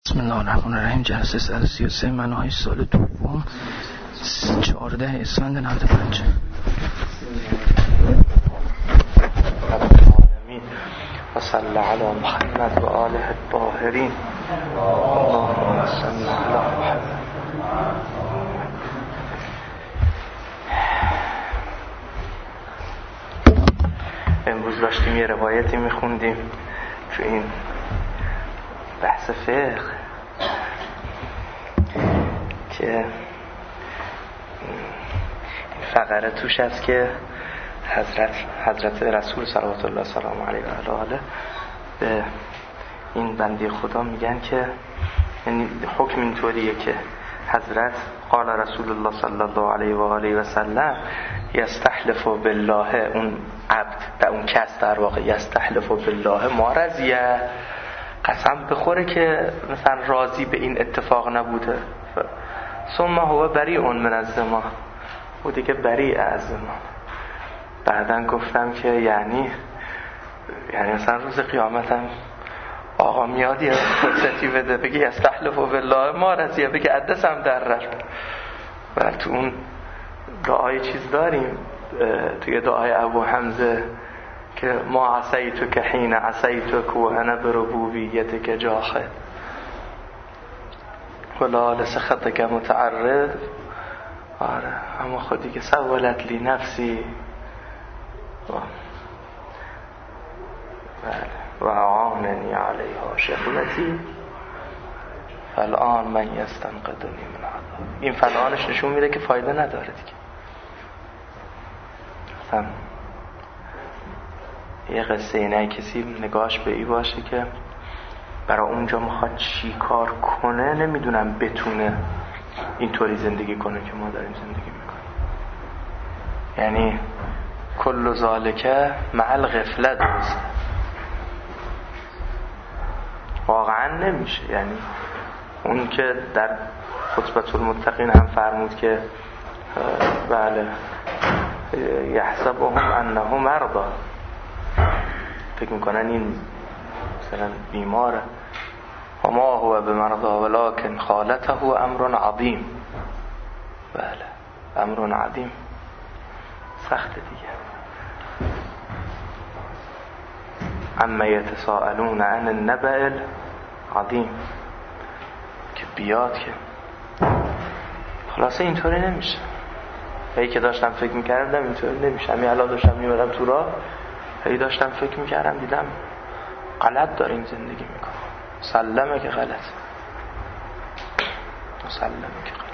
بسم الله الرحمن الرحیم. جلسه 133 مناهج سال دوم 14 اسفند 95. و صلی علی محمد و آله الطاهرین. اللهم صل علی محمد. امروز داشتیم یه روایتی میخوندیم تو این بحث فقه که فقره توش است که حضرت رسول صلوات الله سلام علیه و آله به این بنده خدا میگن که یعنی حکم اینطوریه که حضرت قال رسول الله صلی الله علیه و آله و سلم یستحلف بالله، اون عبد در اون کس در واقع یستحلف بالله ما رضیه، قسم بخوره که مثلا راضی به این اتفاق نبوده، ثم هو بریء من الذمه، او دیگه بریء از ذمه. بعدن گفتم که یعنی مثلا روز قیامتم آقا میاد یه فرصتی بده بگه یستحلف بالله ما رضیه، بگه عدسم در رفت. و تو اون دعای چیز داریم، توی دعای ابو حمزه که ما عصیتو که حین عصیتو که انا بربوبیت که جاخد ولا لسخط که متعرض. آره اما خودی که سولت لی نفسی و اعاننی علیها شغلتی فالآن من یستنقذنی من عذاب. این فالآنش نشون میده که فایده نداره دیگه. مثلا یه قصه اینه کسی نگاهش به ای باشه که برای اونجا میخواد چی کار کنه، نمیدونم بتونه اینطوری زندگی کنه که ما داریم زندگی میکنیم. یعنی کل ذالکه مع الغفله درسته، واقعا نمیشه. یعنی اون که در خطبه المتقین هم فرمود که بله یحسبهم انه مرضى، فکر میکنن این مثلا بیماره، و ما هو بمرضى ولكن خالته امر عظیم. بله امر عظیم، سخت دیگه. اما یتساءلون عن النبأ العظیم که بیاد که خلاصه اینطوری نمیشه. هی که داشتم فکر میکردم اینطوری نمیشه. همین الان داشتم میبرم تو راه، هی داشتم فکر میکردم دیدم غلط داریم زندگی میکنم. سلمه که غلط، سلمه که غلط.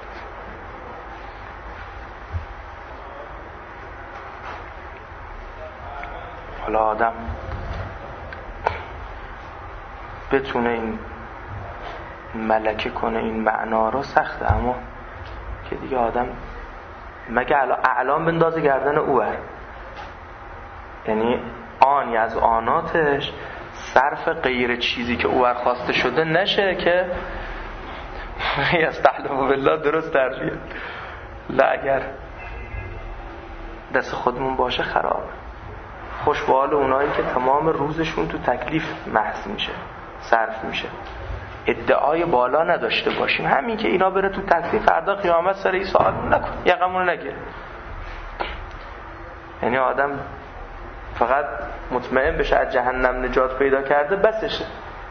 حالا آدم بتونه این ملکه کنه این معنا رو سخته، اما که دیگه آدم مگه اعلام بندازه گردن اوه، یعنی آنی از آناتش صرف غیر چیزی که اوه خواسته شده نشه که یستحلف بالله درست در بیاد. لا، اگر دست خودمون باشه خرابه. خوش به حال اونایی که تمام روزشون تو تکلیف محض میشه، صرف میشه. ادعای بالا نداشته باشیم، همین که اینا بره تو تکلیف، فردا قیامت سر این سوال نکن، یقمون نگیر. یعنی آدم فقط مطمئن بشه از جهنم نجات پیدا کرده بسشه،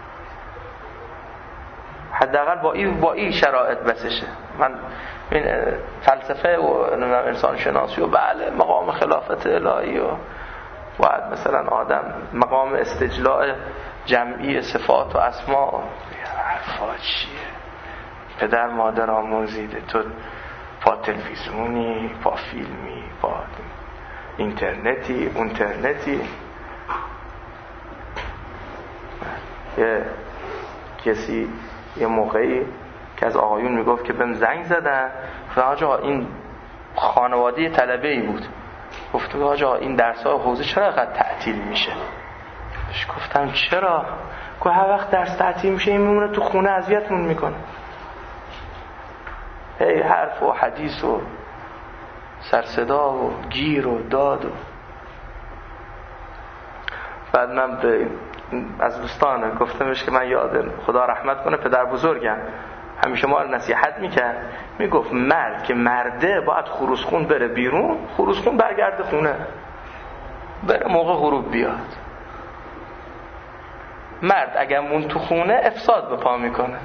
حداقل با این شرایط بسشه. من این فلسفه و انسان شناسی و بله مقام خلافت الهی و باید مثلا آدم مقام استجلاء جمعی صفات و اسما، حرفا چیه؟ پدر مادر آموزیده، تو با تلویزیونی، با فیلمی، با اینترنتی، اونترنتی. یه کسی یه موقعی که از آقایون میگفت که بهم زنگ زدن، آقا این خانواده طلبه‌ای بود، گفت آقا این درس‌ها حوزه چرا اینقدر تعطیل میشه؟ بهش گفتم چرا؟ گفت هر وقت درس تعطیل میشه این میمونه تو خونه اذیتمون میکنه، هی حرف و حدیث و سر صدا و گیر و داد و بعد من به از دوستان گفتم بهش که من یاد خدا رحمت کنه پدر بزرگم همیشه ما رو نصیحت میکرد، میگفت مرد که مرده باید خروسخون بره بیرون، خروسخون برگرده خونه، بره موقع غروب بیاد. مرد اگر مون تو خونه افساد به پا میکنه.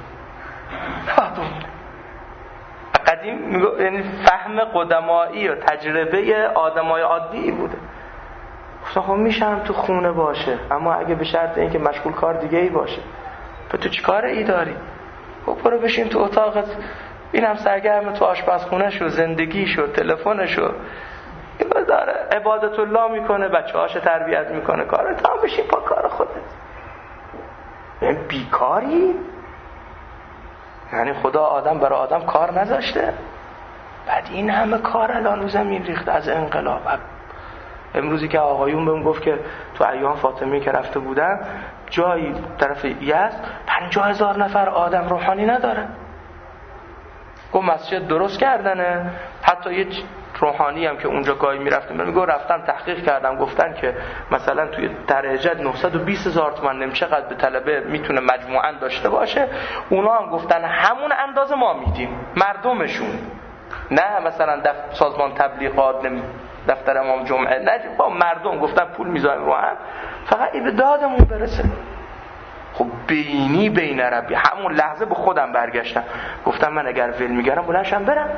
قدیم یعنی فهم قدمایی و تجربه آدمای عادی بوده. گفتم خب میشم تو خونه باشه، اما اگه به شرط اینکه مشغول کار دیگه ای باشه. به تو چی کار ای داری؟ خب برو بشین تو اتاقت، اینم سرگرم تو آشپزخونه شو، زندگی شو، تلفن شو، این داره عبادت الله میکنه، بچه‌هاش تربیت میکنه، کار تا بشین پا کار خودت. یعنی بیکاری؟ یعنی خدا آدم برای آدم کار نذاشته؟ بعد این همه کار الان رو زمین ریخته از انقلاب. امروزی که آقایون بهم گفت که تو ایام فاطمی که رفته بودن جایی طرف یزد 50,000 نفر آدم روحانی نداره. گفت مسجد درست کردنه، حتی یه روحانی هم که اونجا گاهی میرفتم میگه رفتم تحقیق کردم، گفتن که مثلا توی درجه 920,000 تومان نمیشه به طلبه میتونه مجموعاً داشته باشه. اونا هم گفتن همون اندازه ما میدیم مردمشون، نه مثلا سازمان تبلیغات، دفتر امام جمعه، نه با مردم گفتن پول میذاریم رو هم، فقط این به دادمون برسه. خب بینی بین ربی همون لحظه به خودم برگشتم، گفتم من اگر ول میگرم بلنشم برم،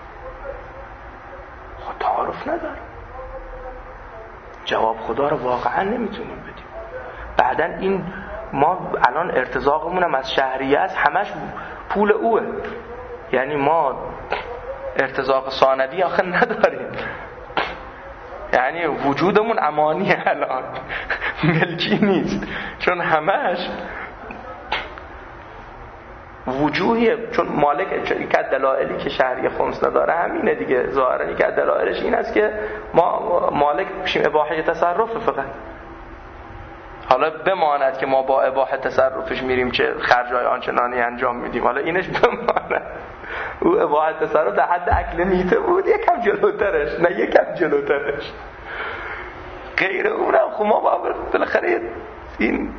خب تعارف نداره، جواب خدا رو واقعا نمیتونیم بدیم. بعدن این ما الان ارتزاقمون هم از شهریه است، همش پول اوه، یعنی ما ارتزاق ثانوی آخه نداریم، یعنی وجودمون امانیه الان، ملکی نیست، چون همش وجوهیه، چون مالک یک از دلایلی که شهریه خمس نداره همینه دیگه، ظاهرا یک از دلایلش این است که ما مالک بشیم، اباحه تصرف فقط. حالا بماند که ما با اباحه تصرفش میریم چه خرجای آنچنانی انجام میدیم، حالا اینش بماند. او اباحه تصرف در حد اکل میته بود، یکم جلوترش، نه یکم جلوترش، غیر اونم خب ما بالاخره این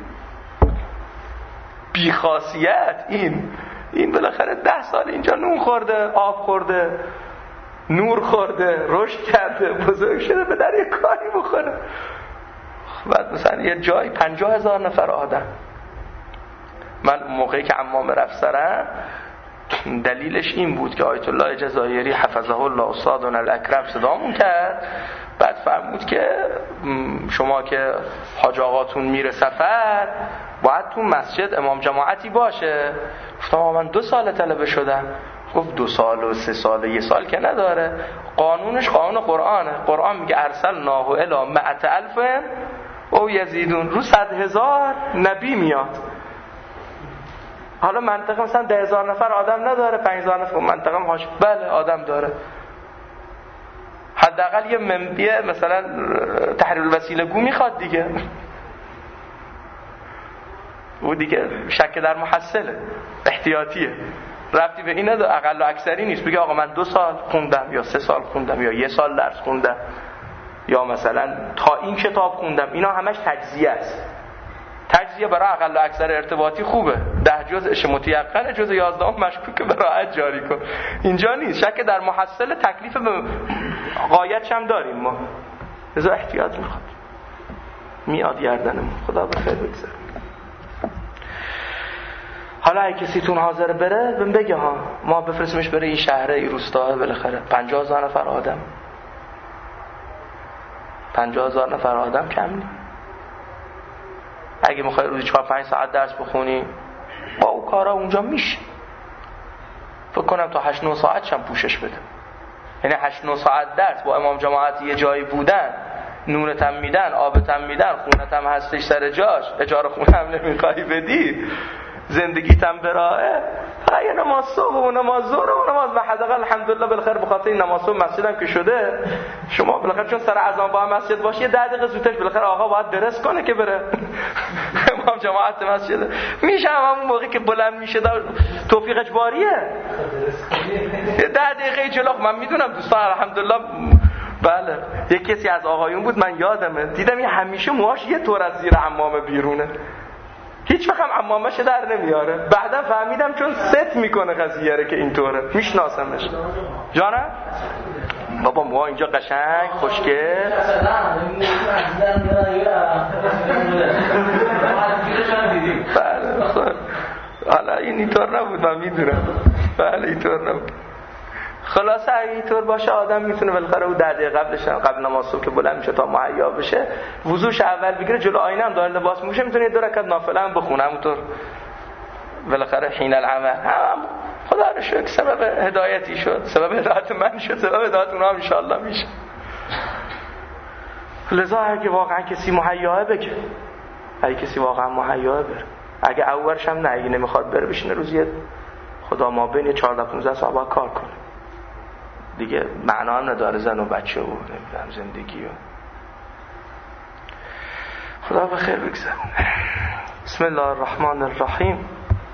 بیخاصیت، این بالاخره 10 سال اینجا نون خورده، آب خورده، نور خورده، رشد کرده، بزرگ شده، به در یک کاری بخوره. بعد مثلا یه جای 50,000 نفر آدم. من موقعی که عمام رفت سرم دلیلش این بود که آیت الله جزایری حفظه الله استادنا الاکرم صدامون کرد، بعد فرمود که شما که حاج آقاتون میره سفر باید تو مسجد امام جماعتی باشه. گفتم من 2 سال طلبه شدم. گفت 2 سال و 3 سال 1 سال که نداره، قانونش قانون قرآنه. قرآن میگه ارسلناه الی 100,000 او یزیدون، رو 100,000 نبی میاد. حالا منطقه مثلا 10,000 نفر آدم نداره، 5,000 نفر منطقه هاش بله آدم داره، حداقل یه منبیه مثلا تحریر الوسیله گو میخواد دیگه. او دیگه شک در محصله، احتیاطیه، ربطی به اینه، اقل و اکثری نیست. بگه آقا من 2 سال خوندم یا 3 سال خوندم یا 1 سال درس خوندم یا مثلا تا این کتاب خوندم، اینا همش تجزیه است. تجزیه برای اقل و اکثر ارتباطی خوبه، 10 جزءش متیقنه، جزء 11 مشکوکه، به راحت جاری کن. اینجا نیست، شک در محصله، تکلیف به غایتش هم داریم ما، لذا احتیاط میخواد. میاد گردنمون، خدا به خیر بگذره. حالا اگه کسیتون حاضر بره بهم بگه ها، ما بفرستیمش بره این شهره، این روستا، بالاخره 50,000 نفر آدم، 50,000 نفر آدم کم نیست. اگه میخوای روزی 4-5 ساعت درس بخونی با اون کارا اونجا میشه. فکر کنم تا 8-9 ساعت شم پوشش بده، یعنی 8-9 ساعت درس با امام جماعت یه جایی بودن، نونت هم میدن، آبت هم میدن، خونت هم هستش سر جاش، اجاره خونه هم نمیخوای بدی، زندگیت هم براهه، یه نماز صبح و نماز ظهر و نماز حداقل الحمدلله بالاخره به خاطر این نماز صبح مسجدم که شده، شما بالاخره چون سر اذان با مسجد باشی 10 دقیقه زودتر بالاخره آقا باید درس کنه که بره امام جماعت مسجد میشه همون موقعی که بلند میشه توفیق اجباریه 10 دقیقه جلو. من میدونم دوستان الحمدلله بله، یک کسی از آقایون بود من یادمه دیدم این همیشه موهاش یه طور از زیر عمامه بیرونه، هیچ وقت هم عمامش در نمیاره. بعدا فهمیدم چون ست میکنه قضیه رو که اینطوره، میشناسمش. جانم بابا ما اینجا قشنگ خوشگل. بله حالا اینطور نبود، من میدونم. بله اینطور نبود. خلاصه اگه اینطور باشه آدم میتونه بالاخره او 10 دقیقه قبل نماز صبح که بلند میشه تا مهیا بشه وضوش اول بگیره، جلو آینه هم داره لباس میشه، میتونه 2 رکعت نافله هم بخونه. همونطور بالاخره حین العمل هم خدا رو شکر سبب هدایتی شد، سبب هدایت من شد، سبب هدایت اونها هم انشاءالله میشه. لذا اگه واقعا کسی مهیاه بگه، اگه کسی واقعا مهیاه بره، اگه اولش هم نه، اگه نمیخواد بره بشینه روزی خدا ما بین 14-15 ساعت باید کار کنه دیگه. معنا هم نداره زن و بچه و نمیدونم زندگی و خدا بخیر بگذره. بسم الله الرحمن الرحیم.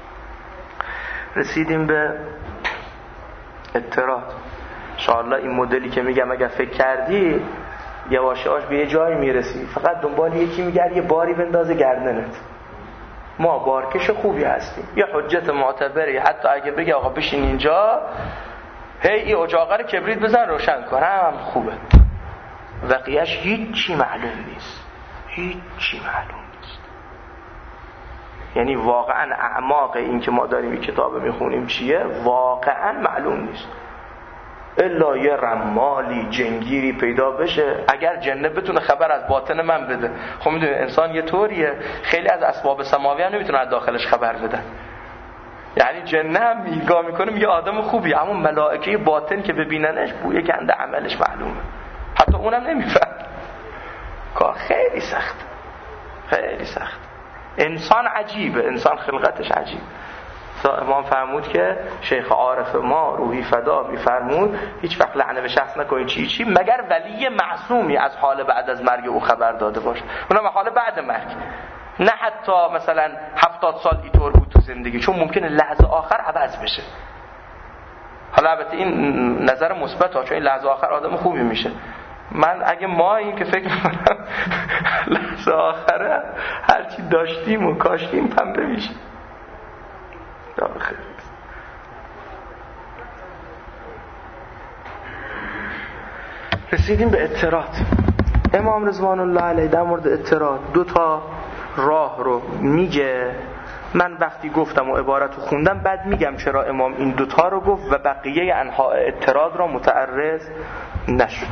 رسیدیم به اعتراض. انشاءالله این مدلی که میگم اگر فکر کردی یواشاش به یه جایی میرسی، فقط دنبال یکی میگرد یه باری بندازه گردنت. ما بارکش خوبی هستیم، یه حجت معتبری، حتی اگه بگه آقا بشین اینجا، هی این اجاقه رو کبریت بزن روشن کن، هم خوبه. بقیه‌اش هیچی معلوم نیست، هیچی معلوم نیست. یعنی واقعا اعماق این که ما داریم این کتاب میخونیم چیه واقعا معلوم نیست. الا یه رمالی جنگیری پیدا بشه، اگر جنه بتونه خبر از باطن من بده. خب میدونی انسان یه طوریه، خیلی از اسباب سماوی هم نمیتونه از داخلش خبر بده. یعنی جنه هم نگاه میکنه میگه آدم خوبی، اما ملائکه باطن که ببیننش بوی گنده عملش معلومه، حتی اونم نمیفهم. کار خیلی سخت، خیلی سخت. انسان عجیبه، انسان خلقتش عجیب. امام فرمود که شیخ عارف ما روحی فدا میفرمود هیچ وقت لعنه به شخص نکنید چی مگر ولی معصومی از حال بعد از مرگ او خبر داده باشه. اونم حال بعد مرگ، نه حتی مثلا 70 سال اینطور بود تو زندگی، چون ممکنه لحظه آخر عوض بشه. حالا البته این نظر مثبت ها، چون این لحظه آخر آدم خوبی میشه. من اگه ما این که فکر میکنم لحظه آخره هرچی داشتیم و کاشتیم پنبه میشه. خیلی رسیدیم به اعتراض. امام رضوان الله علیه در مورد اعتراض 2 راه رو میگه. من وقتی گفتم و عبارت رو خوندم بعد میگم چرا امام این 2 رو گفت و بقیه انواع اعتراض را متعرض نشد.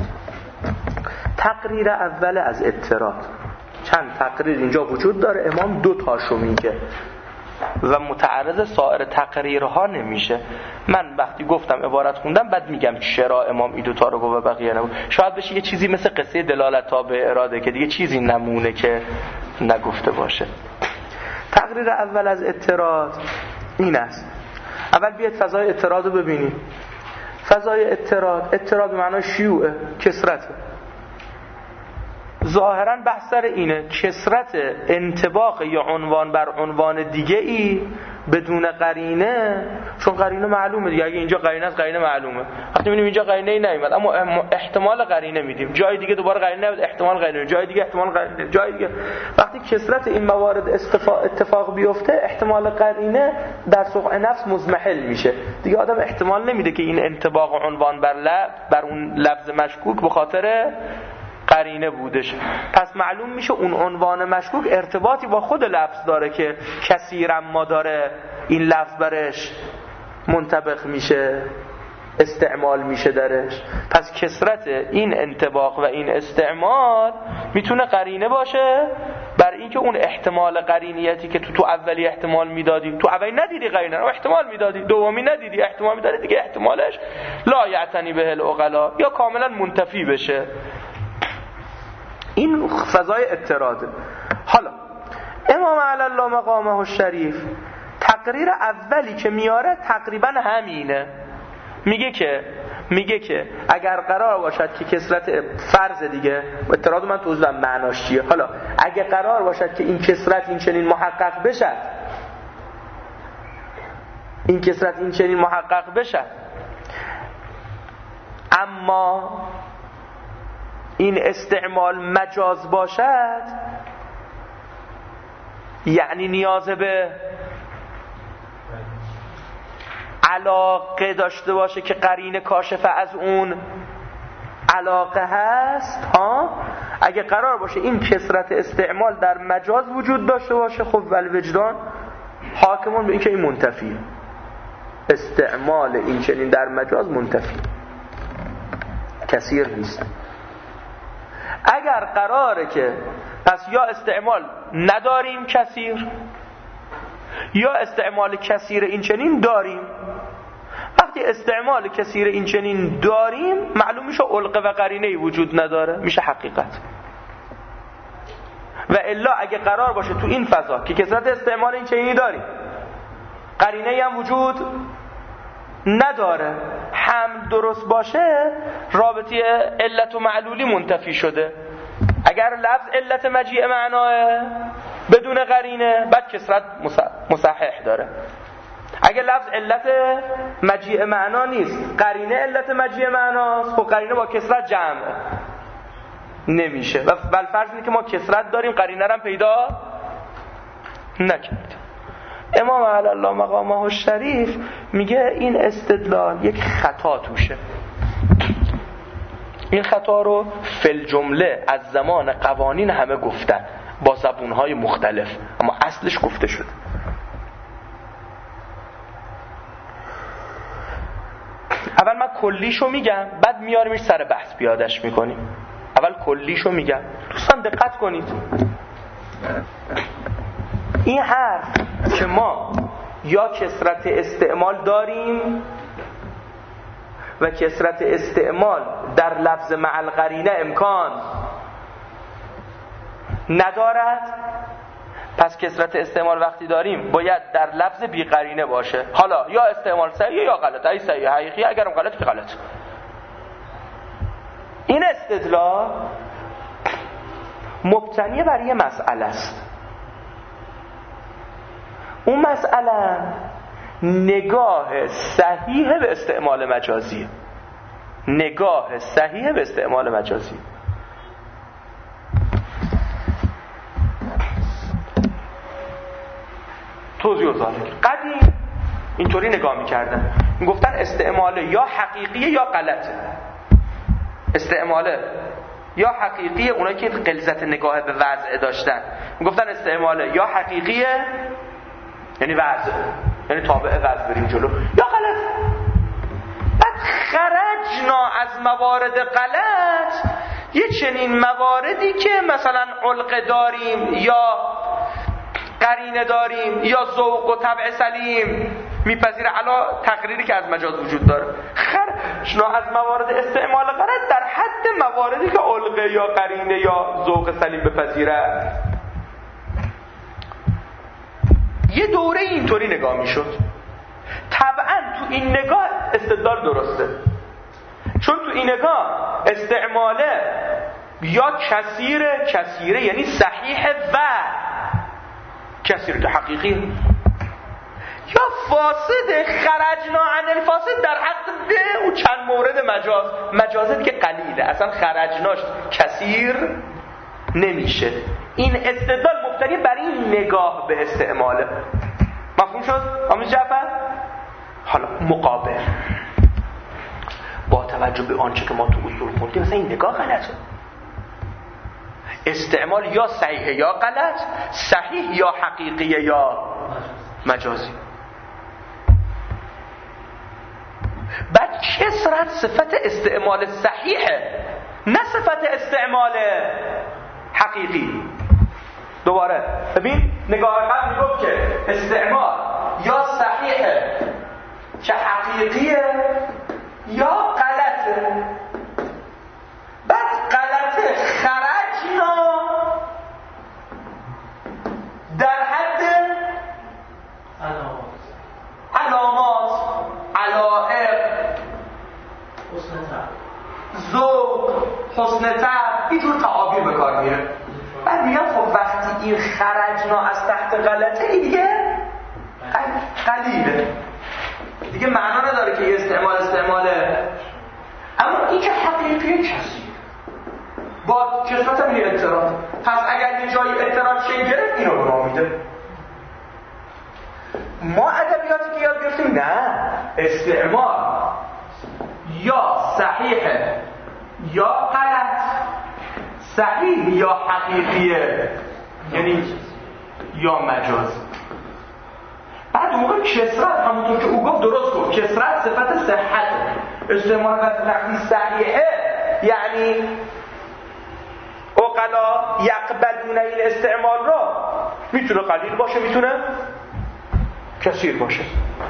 تقریر اول از اعتراض، چند تقریر اینجا وجود داره، امام 2 رو میگه و متعرض سایر تقریرها نمیشه. من وقتی گفتم عبارت خوندم بعد میگم چرا امام این 2 رو گفت و بقیه نگفت. شاید بشه یه چیزی مثل قصه دلالت تابع اراده که دیگه چیزی نمونه که نگفته باشه. تقریر اول از اعتراض این است. اول بیاید فضای اعتراض رو ببینید. فضای اعتراض به معنای شیوعه، کثرته. ظاهراً بحث سر اینه، کثرت انطباق یا عنوان بر عنوان دیگه ای بدون قرینه، چون قرینه معلومه دیگه. اگه اینجا قرینه است قرینه معلومه، وقتی میبینیم اینجا قرینه ای نیومد اما احتمال قرینه میدیم، جای دیگه دوباره قرینه نمیاد، احتمال قرینه، جای دیگه احتمال قرینه، جای دیگه. وقتی کثرت این موارد اتفاق بیفته احتمال قرینه در سوق نفس مضمحل میشه دیگه. آدم احتمال نمیده که این انطباق عنوان بر اون لفظ مشکوک به خاطر قرینه بودش. پس معلوم میشه اون عنوان مشکوک ارتباطی با خود لفظ داره که کثیرا ما داره این لفظ برش منطبق میشه، استعمال میشه درش. پس کثرت این انطباق و این استعمال میتونه قرینه باشه بر اینکه اون احتمال قرینیتی که تو اولی احتمال میدادی، تو اولی ندیدی قرینه رو احتمال میدادی، دومی ندیدی احتمال میدادی، دیگه احتمالش لا یعتنی به العقلا یا کاملا منتفی بشه. این فضای اعتراضه. حالا امام علی الله مقامه الشریف تقریر اولی که میاره تقریبا همینه. میگه که اگر قرار باشد که کثرت فرض دیگه، اعتراض من توضیح دادم معناش چیه. حالا اگه قرار باشد که این کثرت این چنین محقق بشد، اما این استعمال مجاز باشد، یعنی نیاز به علاقه داشته باشه که قرینه کاشفه از اون علاقه هست. اگه قرار باشه این کثرت استعمال در مجاز وجود داشته باشه، خب والوجدان حاکمون به این که این منتفیه، استعمال این چنین در مجاز منتفی، کثیر نیست. اگر قراره که پس یا استعمال نداریم کثیر، یا استعمال کثیر این چنین داریم. وقتی استعمال کثیر این چنین داریم، معلوم میشه علقه و قرینه‌ای وجود نداره، میشه حقیقت. و الا اگه قرار باشه تو این فضا که کثرت استعمال این چنینی داریم، قرینه‌ای هم وجود نداره، حمل درست باشه، رابطه علت و معلولی منتفی شده. اگر لفظ علت مجیء معناه بدون قرینه، بعد کثرت مصحح داره. اگر لفظ علت مجیء معنا نیست، قرینه علت مجیء معناست، خب قرینه با کثرت جمع نمیشه. و بالفرض اینه که ما کثرت داریم، قرینه رو هم پیدا نکرد. امام علی الله مقامه الشریف میگه این استدلال یک خطا توشه. این خطا رو فل جمله از زمان قوانین همه گفتن با زبونهای مختلف، اما اصلش گفته شده. اول من کلیشو میگم، بعد میاریمش سر بحث پیادش میکنیم. اول کلیشو میگم. دوستان دقت کنید، این حرف که ما یا کثرت استعمال داریم و کثرت استعمال در لفظ مع القرینه امکان ندارد، پس کثرت استعمال وقتی داریم باید در لفظ بی قرینه باشه. حالا یا استعمال صحیح یا غلط، ای صحیح حقیقی، اگرم غلط که غلط. این استدلال مبتنی بر یه مسئله است. اون مسئله نگاه صحیح به استعمال مجازی. نگاه صحیح به استعمال مجازی. توضیح ذالک. قدیم اینطوری نگاه می‌کردن، میگفتن استعمال یا حقیقیه یا غلطه. استعمال یا حقیقیه، اونایی که غلظت نگاه به وضع داشتن میگفتن استعمال یا حقیقیه یعنی وضع، یعنی تابع وضع بریم جلو، یا غلط. بعد خرجنا از موارد غلط یه چنین مواردی که مثلا علقه داریم یا قرینه داریم یا ذوق و طبع سلیم میپذیره، علا تقریری که از مجاز وجود داره. خرجنا از موارد استعمال غلط در حد مواردی که علقه یا قرینه یا ذوق سلیم بپذیره. یه دوره اینطوری نگاه میشد. طبعا تو این نگاه استدلال درسته، چون تو این نگاه استعماله یا کثیره یعنی صحیح و کثیر که حقیقی، یا فاسد خرجنا عن الفاسد در حد او چند مورد مجازه که قلیله، اصلا خرجناش کثیر نمیشه. این استدلال مبتنی بر این نگاه به استعماله. مفهوم شد آمیز جعفر؟ حالا مقابل با توجه به آنچه که ما تو اصول خوندیم، مثلا این نگاه غلطه. استعمال یا صحیح یا غلط، صحیح یا حقیقیه یا مجازی. بعد کثرت صفت استعمال صحیحه، نه صفت استعمال حقیقی. دوباره ببین، نگاه قبل میگفت که استعمال یا صحیحه که حقیقیه یا غلطه. بعد غلطه خرجنا در حد علامات، علائق، ذوق، حسن طبع، اینجور تعابیر به کار میره. بعد میگم خب وقتی این خرجنا از تحت غلطه، این دیگه قلیله، دیگه معنا نداره که یه استعماله. اما این که حقیقی کسی با کسرت هم یه اعتراض، پس اگر یه جایی اعتراض شکل گرفت اینو به ما میده. ما ادبیاتی که یاد گرفتیم نه، استعمال یا صحیحه یا غلط، صحیح یا حقیقیه، یعنی یا مجاز. بعد موقع کسرت همونطور که او گفت درست گفت، کسرت صفت صحت، استعمال وقتی صحیحه یعنی عقلا یقبلون این استعمال را، میتونه قلیل باشه میتونه کثیر باشه.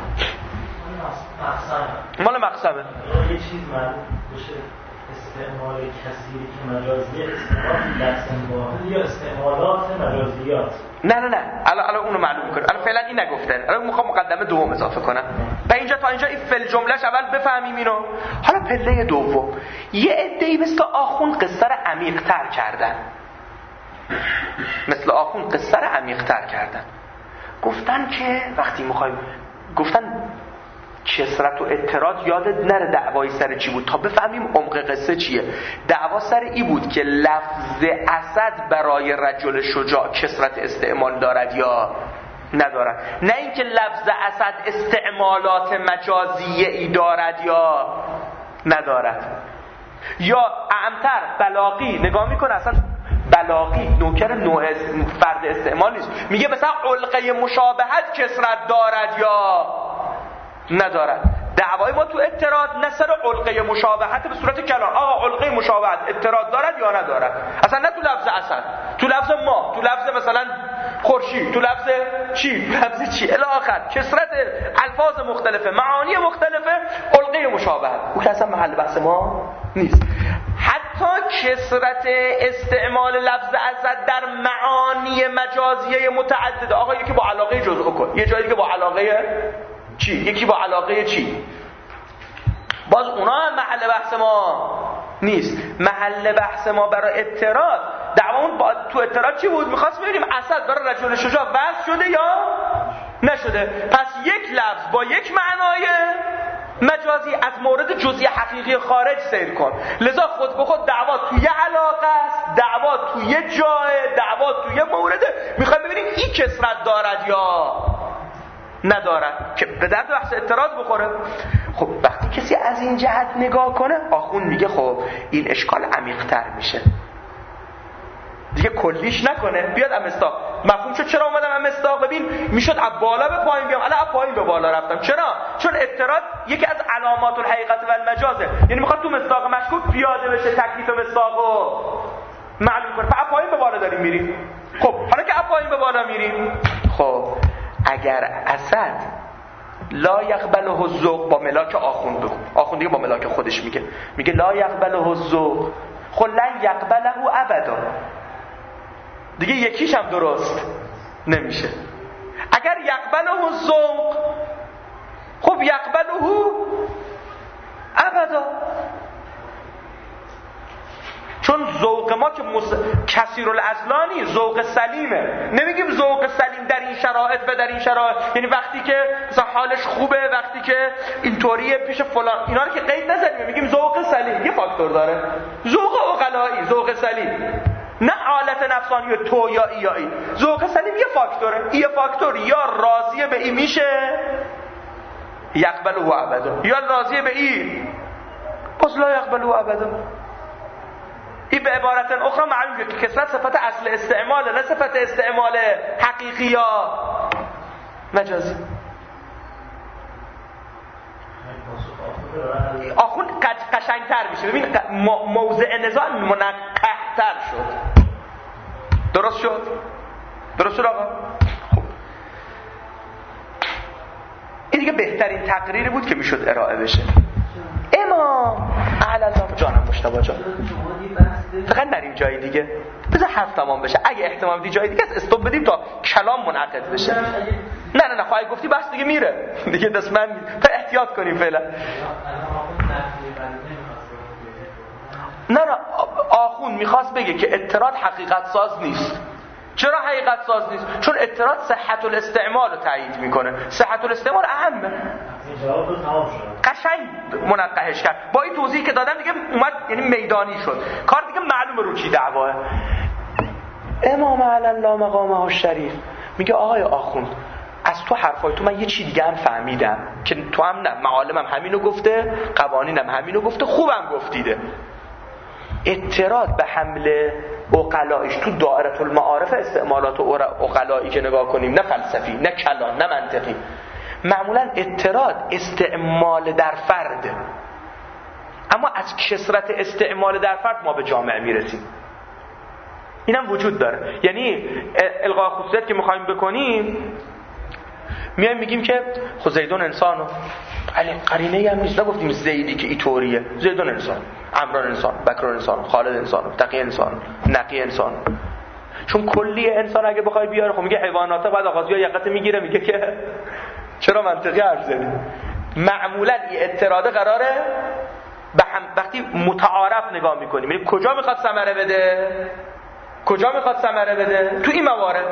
مال مقسمه یه چیز معلوم باشه استعمال کثیری که مجازی، استعمال لفظ واحد یا استعمالات مجازیات. نه الان اونو معلوم کنه. الان فعلا این نگفتن، الان میخوام مقدمه دوم اضافه کنم و اینجا تا اینجا این فل جملهش اول بفهمیم اینو. حالا پله دوم، یه عده‌ای مثل آخوند قصه رو عمیق‌تر کردن، گفتن که وقتی میخوایم، گفتن کسرت و اعتراض یادت نره دعوای سر چی بود تا بفهمیم عمق قصه چیه. دعوا سر ای بود که لفظ اسد برای رجل شجاع کسرت استعمال دارد یا ندارد، نه اینکه لفظ اسد استعمالات مجازیه ای دارد یا ندارد. یا اعمتر بلاغی نگاه میکنه، اصلا بلاغی نوکر نوع فرد استعمال نیست، میگه مثلا علقه مشابهت کسرت دارد یا ندارد. دعوای ما تو اعتراض نه سر علقه مشابهت به صورت کلام، آقا علقه مشابهت اعتراض دارد یا ندارد، اصلا نه تو لفظ اسد، تو لفظ ما، تو لفظ مثلا خورشید، تو لفظ چی، لفظ چی الی آخر، کثرت الفاظ مختلفه، معانی مختلفه، علقه مشابهت، اون که اصلا محل بحث ما نیست. حتی کثرت استعمال لفظ اسد در معانی مجازیه متعدده، آقا یکی با علاقه جزء کن، یه جایی که با علاقه چی، یکی با علاقه چی، باز اونا هم محل بحث ما نیست. محل بحث ما برای اعتراض، دعوامون تو اعتراض چی بود؟ می‌خواست ببینیم اسد برای رجل شجاع وصف شده یا نشده. پس یک لفظ با یک معنای مجازی از مورد جزئی حقیقی خارج سیر کن. لذا خود به خود دعوا توی علاقه است، دعوا توی جای، دعوا توی مورد، می‌خوایم ببینیم این کثرت دارد یا ندارد که به درد بحث اعتراض بخوره. خب وقتی کسی از این جهت نگاه کنه، آخوند میگه خب این اشکال عمیق‌تر میشه، دیگه کلیش نکنه، بیاد امستاق. مفهوم شد چرا اومدم امستاق؟ ببین میشد از بالا به پایین بیام، الان از پایین به بالا رفتم. چرا؟ چون اعتراض یکی از علامات الحقیقت و المجازه، یعنی میخواد تو مستاق مشکوک پیاده بشه، تکلیف مستاقو معلوم کنه. از پایین به بالا داریم میریم. خب حالا که از پایین به بالا میریم، خب اگر اسد لا یقبله الذوق، با ملاک آخوند بگو، آخوند دیگه با ملاک خودش میگه لا یقبله الذوق، خب لن یقبله ابدا، دیگه یکیش هم درست نمیشه. اگر یقبله الذوق، خب یقبله ابدا، چون ذوق ما که کثیر الاصلانی ذوق سلیمه. نمیگیم ذوق سلیم در این شرایط و در این شرایط، یعنی وقتی که مثلا حالش خوبه، وقتی که اینطوریه پیش فلان، اینا رو که قید نزنیم، میگیم ذوق سلیم. یه فاکتور داره، ذوق عقلایی، ذوق سلیم، نه حالت نفسانی تو یا ایایی. ذوق سلیم یه فاکتوره، یه فاکتور یا راضیه به این میشه یقبله ابدا، یا راضیه به این باز لا یقبله ابدا. این به عبارت اخرى معلومه که کثرت صفت اصل استعماله، نه صفت استعمال حقیقی یا مجازی. آخوند قشنگتر میشه. ببین موضع نزاع منقح‌تر شد. درست شد آقا؟ خب این دیگه بهترین تقریری بود که میشد ارائه بشه. امام اعلی الله جانم مجتبی جان، فقط نریم جای دیگه، بذار حرف تمام بشه. اگه احتمال دی جای دیگه استوب بدیم تا کلام منعقد بشه. نه خواهی گفتی بس دیگه میره دیگه، دست من تا احتیاط کنیم فعلا. نه آخوند میخواست بگه که اعتراض حقیقت ساز نیست. چرا حقیقت ساز نیست؟ چون اعتراض صحت الاستعمال رو تایید میکنه. صحت الاستعمال اهمه. قشنگ منقحش کرد. با این توضیحی که دادم دیگه اومد، یعنی میدانی شد. کار دیگه معلومه رو چی دعواه. امام علی الله مقامه الشریف میگه آقای آخوند، از تو حرفای تو من یه چی دیگه هم فهمیدم که تو هم نه، معالمم همینو گفته، قوانینم همینو گفته، خوبم گفتیده. اعتراض به حمل عقلایش تو دائره المعارف، استعمالات عقلایی که نگاه کنیم، نه فلسفی، نه کلام، نه منطقی، معمولا اعتراض استعمال در فرد، اما از کثرت استعمال در فرد ما به جامعه میرسیم. اینم وجود داره. یعنی الغاء خصوصیت که میخوایم بکنیم، میایم میگیم که خب زیدون انسانو، قرینه‌ای هم نیست، نگفتیم زیدی که اینطوریه، زیدون انسان، عمران انسان، بکر انسان، خالد انسان، تقی انسان، نقی انسان. چون کلی انسان اگه بخوای بیاره، خب میگه حیوانات، بعد آغازیا یقت میگیره میگه که چرا منطقی حرف زدی. معمولا این اعتراض قراره به هم وقتی متعارف نگاه میکنیم، یعنی کجا میخواد ثمره بده، کجا میخواد ثمره بده، تو این موارد.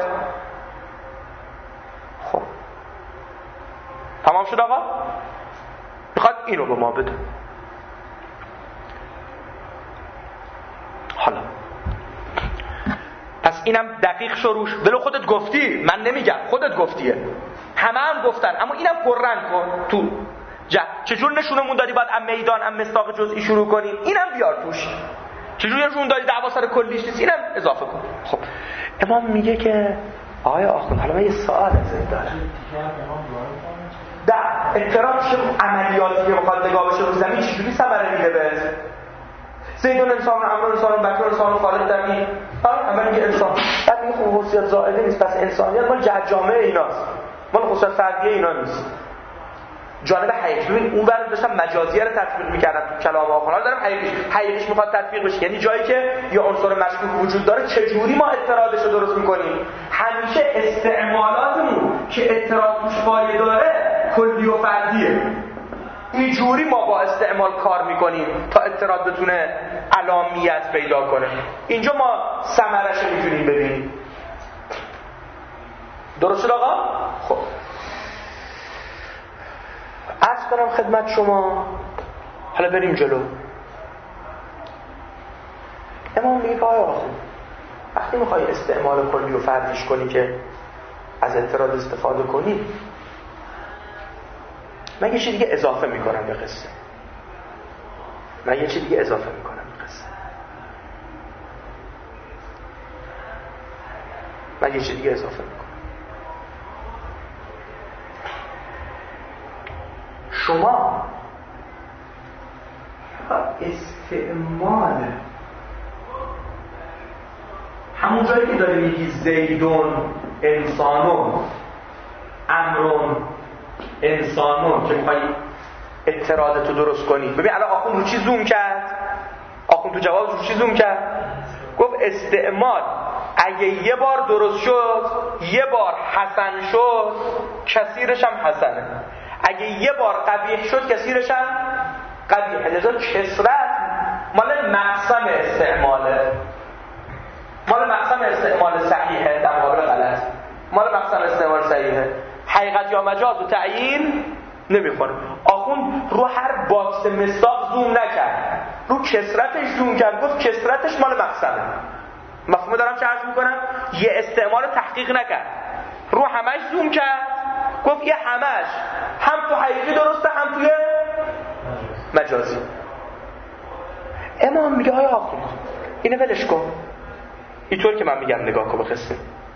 خب تمام شد آقا؟ میخواد اینو به ما بده. حالا پس اینم دقیق شروش، ولو خودت گفتی، من نمیگم، خودت گفتیه، همه هم گفتن، اما اینم پررنگ کن تو چجور نشونمون دادی باید میدان ام مصداق جزئی شروع کنیم، اینم بیار توش. چجور نشون دادی دعوا سر کلیش نیست، اینم اضافه کن. خب امام میگه که آقای آخوند، حالا من یه سوال ازت دارم. در احترامش عملیاتی که بخواد نگاه بشه رو زمین چجوری ثمره میده بهت؟ زیدون انسان، عمرو انسان، بکر انسان، خالد دمی، اول میگه انسان، بعد میگه خب خصوصیت زائده نیست، پس انسانیت مال جامعه ایناست، مال خصوصیت فردیه اینا نیست. جانب حقیقی، ببین اون برای داشتم مجازیه رو تطبیق میکردم تو کلام آخوند، دارم حقیقیش میخواد تطبیق بشه، یعنی جایی که یه عنصر مشکوک وجود داره چجوری ما اعتراضش رو درست میکنیم. همیشه استعمالاتمون که اعتراض توش پایه داره کلی و فردیه، اینجوری ما با استعمال کار میکنیم تا اعتراض بتونه علامیت پیدا کنه. اینجا ما ثمرش رو میتونیم ببینیم. درست شد آقا؟ خب عرض کنم خدمت شما، حالا بریم جلو. امام میگه که آقا وقتی میخوای استعمال کلی و فردیش کنی که از اعتراض استفاده کنی، من یه چیز دیگه اضافه میکنم به قصه. من یه چیز دیگه اضافه میکنم به قصه. من یه چیز دیگه اضافه میکنم. شما استعمال همون جایی که داری میگی زیدون انسانون، امرون انسانون، که میخوایی اعتراضتو درست کنی. ببین الان آخوند رو چی زوم کرد؟ آخوند تو جواب رو چی زوم کرد؟ گفت استعمال اگه یه بار درست شد، یه بار حسن شد، کثیرش هم حسنه. اگه یه بار قبیح شد، کثیرش هم قبیحه. لذا کثرت مال مقسم استعماله، مال مقسم استعمال صحیحه در مقابل غلط، مال مقسم استعمال صحیحه. حقیقت یا مجاز و تعیین نمیخوره. آخوند رو هر باکس مصداق زوم نکرد، رو کثرتش زوم کرد، گفت کثرتش مال مقسمه. مفهوم دارم چه عرض میکنم؟ یه استعمال تحقیق نکرد، رو همش زوم کرد، گفت یه همش هم تو حقیقی درسته هم توی مجازی. امام میگه های آخوند اینه ولش کن، اینطور که من میگم نگاه کن به قصه.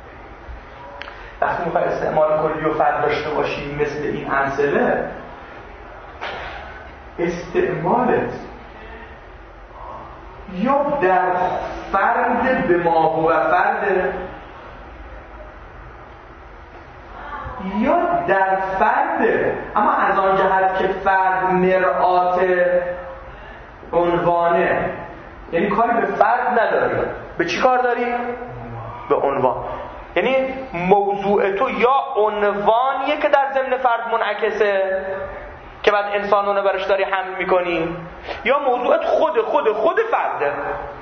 وقتی میخوای استعمال کلی و فرد داشته باشی مثل این امثله، استعمالت یا در فرد به ما هو فرد، یا در فرد، اما از آن جهت که فرد مرآت عنوانه، یعنی کاری به فرد نداری. به چی کار داری؟ به عنوان. یعنی موضوع تو یا عنوانیه که در ضمن فرد منعکسه که بعد انسانونه برش داری حمل میکنی، یا موضوعت خود فرده.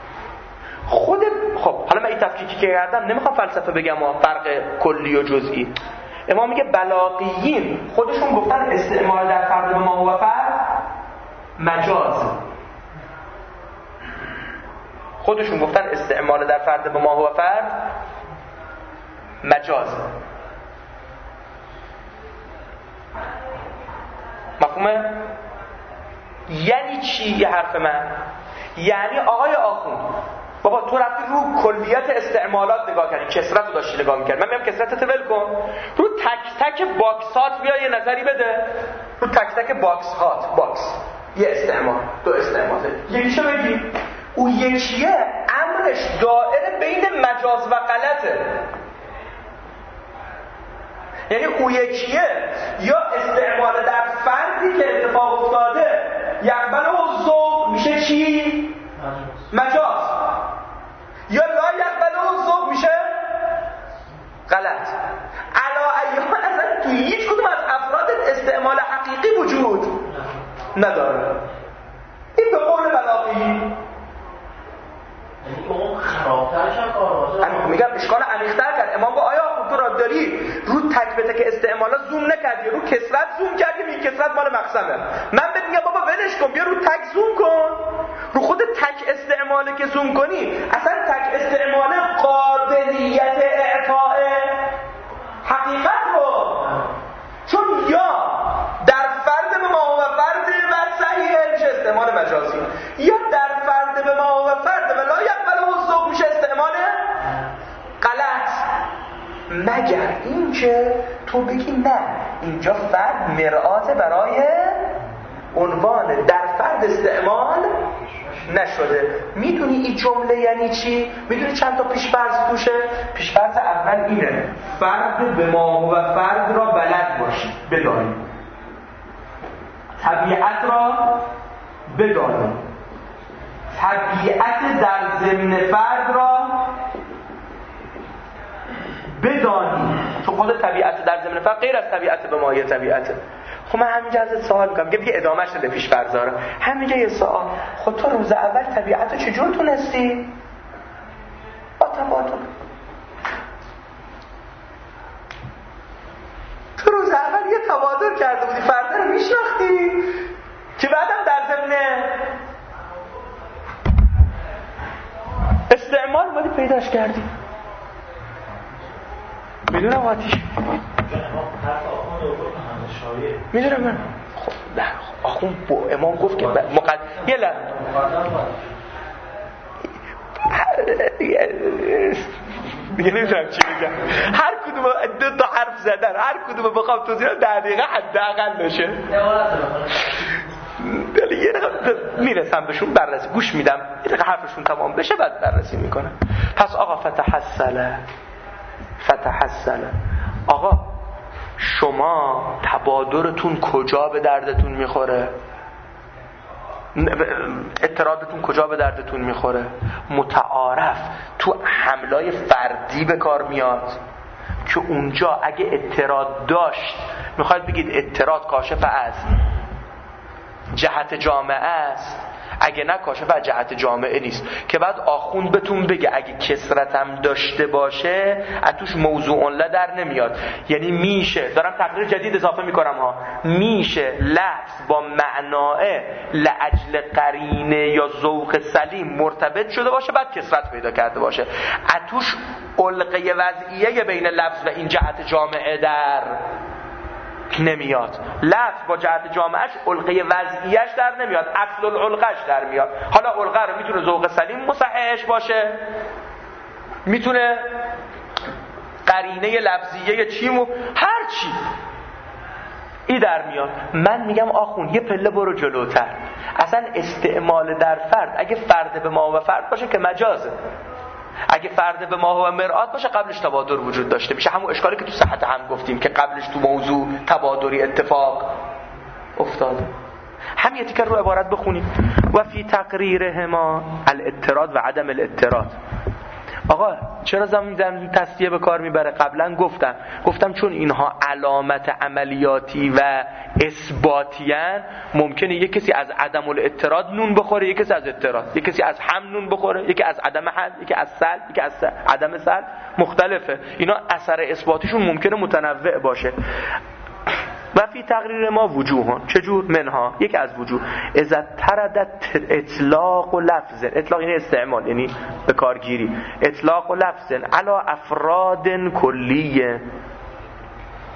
خب حالا من این تفکیکی که کردم نمیخوام فلسفه بگم فرق کلی و جزئی. امام میگه بلاغیین خودشون گفتن استعمال در فرد به ما هو فرد مجاز. خودشون گفتن استعمال در فرد به ما هو فرد مجاز. مفهومه؟ یعنی چی یه حرف من؟ یعنی آقای آخوند بابا تو رفتی رو کلیت استعمالات نگاه کردی، کسرت رو داشتی نگاه میکرد، من میگم کسرتت ول کن، رو تک تک باکسات بیا یه نظری بده، رو تک تک باکس یه استعمال، دو استعمال، یکیشو بگی. او یکیه امرش دائره بین مجاز و غلطه. یعنی او یکیه یا استعمال در فردی که اتفاق افتاده یقبله و ذوق میشه چی؟ مجاز. یا لا یقبله و ذوق میشه غلط. علا ایام اصلا توی هیچ کدوم از افراد استعمال حقیقی وجود نداره. این به قول بلاغی اون خرابترش هم کار میگم اشکال عمیق‌تر کرد. امام گفت آیا خود تو را داری رو تک به تک استعمالا زوم نکردی، رو کسرت زوم کردی، می کسرت مال مقسمه. من بهت میگم بابا ولش کن، بیا رو تک زوم کن، رو خود تک استعماله که زوم کنی اصلا تک استعماله قابلیت اعطاء حقیقت رو، چون یا در فرد به ما و فرد و صحیح میشه استعمال مجازی، یا در فرد به ما و فرد و لا یقبل و ذوق میشه استعمال غلط. مگر اینکه تو بگی نه اینجا فرد مرآت برای عنوان در فرد استعمال نشده. میدونی این جمله یعنی چی؟ میدونی چند تا پیش‌فرض توشه؟ پیش‌فرض اول اینه فرد به ما و فرد را بلد باشی، بدانی، طبیعت را بدانی، طبیعت در ضمن فرد را بدانی، چون خود طبیعت در ضمن فرد غیر از طبیعت به مایه طبیعته. خب من همینجا ازت سوال میکنم، دیگه ادامهش بده پیش فرضاره. همینجا یه سوال، خب تو روز اول طبیعت رو چجور تونستی؟ با تبادل. تو روز اول یه تبادل کرده بودی، فرد رو میشناختی که بعدم در ضمن استعمال اومدی پیداش کردی. میدونم آتیش میدونم من خب نه آخون با امام گفت که یه لحظه دیگه نمیدونم چی بگم. هر کدوم دو تا حرف زدن، هر کدوم بخوام توضیح 10 دقیقه حداقل بشه. یه دقیقه میرسم بهشون، بررسی گوش میدم، یه دقیقه حرفشون تمام بشه بعد بررسی میکنم. پس آقا فتحصله آقا شما تبادرتون کجا به دردتون میخوره؟ اعتراضتون کجا به دردتون میخوره؟ متعارف تو حملای فردی به کار میاد که اونجا اگه اعتراض داشت میخواید بگید اعتراض کاشف از جهت جامعه است، اگه نه کاشف از جهت جامعه نیست، که بعد آخوند بهتون بگه اگه کسرت هم داشته باشه از توش موضوع له در نمیاد. یعنی میشه، دارم تقریر جدید اضافه میکنم ها، میشه لفظ با معناه لاجل قرینه یا ذوق سلیم مرتبط شده باشه بعد کسرت پیدا کرده باشه، از توش علقه وضعیه بین لفظ و این جهت جامعه در نمیاد. لفظ با جهت جامعهش علقه وضعیش در نمیاد، اصل العلقش در میاد. حالا علقه رو میتونه ذوق سلیم مصححش باشه، میتونه قرینه لفظیه چیمو هر چی ای در میاد. من میگم آخون یه پله برو جلوتر، اصلا استعمال در فرد اگه فرد به ما و فرد باشه که مجازه، اگه فرد به ما و مرآت باشه قبلش تبادر وجود داشته میشه، همون اشکالی که تو صحت هم گفتیم که قبلش تو موضوع تبادری اتفاق افتاده. هم یه تیکر رو عبارت بخونیم. و فی تقریرهما الاعتراض و عدم الاعتراض. آقا چرا زمین تصفیه به کار میبره؟ قبلا گفتم چون اینها علامت عملیاتی و اثباتیان، ممکنه یک کسی از عدم الاعتراض نون بخوره، یک کسی از اعتراض، یک کسی از هم نون بخوره، یکی از عدم هم، یکی از سلب، یکی از عدم سلب، مختلفه. اینا اثر اثباتیشون ممکنه متنوع باشه. و فی تقریر ما وجوهان، چجور؟ منها، یکی از وجوه اذا تردد اطلاق و لفظ، اطلاق یعنی استعمال، یعنی به کارگیری، اطلاق و لفظ علی افراد کلیه،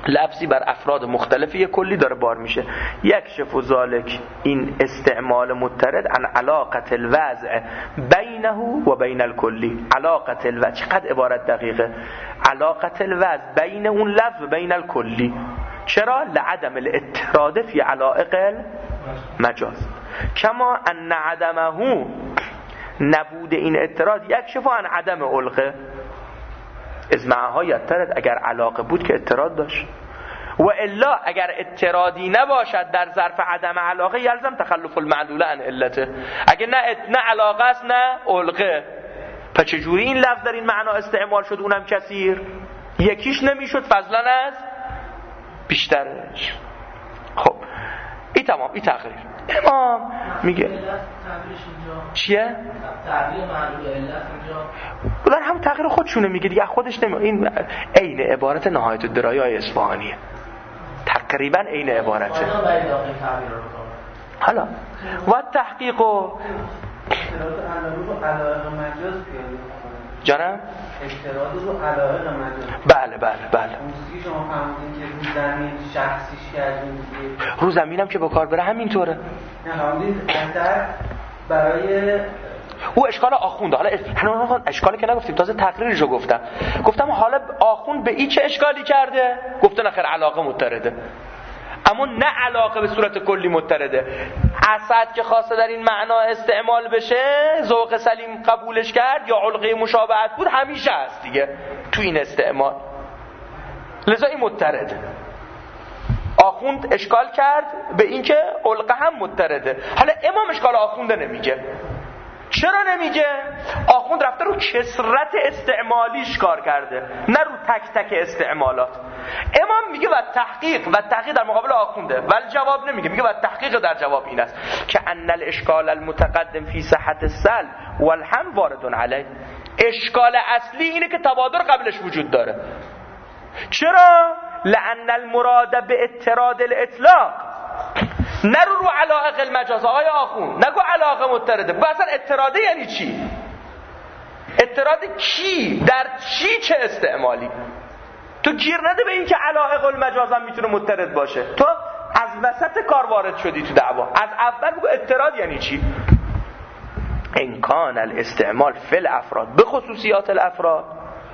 لفظی بر افراد مختلفی کلی داره بار میشه. یکشف ذالک، این استعمال مترد عن علاقه الوضع بینه و بین الکلی. علاقه الوضع چقدر عبارت دقیقه، علاقه الوضع بین اون لفظ و بین الکلی. چرا؟ لعدم الاضطراد فی علائق المجاز، کما ان عدمه، نبود این اضطراد، یکشف عن عدم علقه از معها یضطرد، اگر علاقه بود که اضطراد داشت، و الا اگر اضطرادی نباشد در ظرف عدم علاقه یلزم تخلف المعلول عن علته. اگر نه علاقه است نه علقه، پس چجوری این لفظ در این معنا استعمال شد اونم کثیر؟ یکیش نمیشد فضلا از بیشترش. خب این تمام، این تقریر. امام میگه چیه؟ تغییر معلول علت اینجا بودن همون تغییر خودشونه میگه دیگه، خودش نمیگه. این عین عبارت نهایت الدرایه اصفهانیه، تقریبا عین عبارته. حالا و تحقیق و جانم اعتراض رو علائق مجاز. بله موسیقی شما فهمیدین که رو زمین شخصیش کردیم، رو زمینم که با کار بره همینطوره. نه فهمیدین اثر برای او اشکال آخونده. حالا اشکالی که نگفتیم، تازه تقریرشو گفتم حالا آخوند به این چه اشکالی کرده؟ گفتن آخر علاقه مترده، اما نه علاقه به صورت کلی مترده. اسد که خواسته در این معنا استعمال بشه، ذوق سلیم قبولش کرد یا علقه مشابهت بود، همیشه هست دیگه تو این استعمال، لذا این مترده. آخوند اشکال کرد به این که علقه هم مترده. حالا امام اشکال آخونده نمیگه. چرا نمیگه؟ آخوند رفته رو کثرت استعمالیش کار کرده، نه رو تک تک استعمالات. امام میگه و تحقیق در مقابل آخونده، ولی جواب نمیگه، میگه و تحقیق در جواب این است که ان الاشکال المتقدم فی صحت السل والهم وارد علیه. اشکال اصلی اینه که تبادر قبلش وجود داره. چرا؟ لان المراد به اضطراد الاطلاق، نرو رو علائق المجاز. آقای آخوند نگو علاقه مترده، با اصلا اضطراده یعنی چی؟ اضطراد کی؟ در چی؟ چه استعمالی؟ تو گیر نده به این که علائق المجاز هم میتونه مترد باشه. تو از وسط کار وارد شدی تو دعوا. از اول بگو اضطراد یعنی چی؟ امکان الاستعمال فی الافراد به خصوصیات الافراد،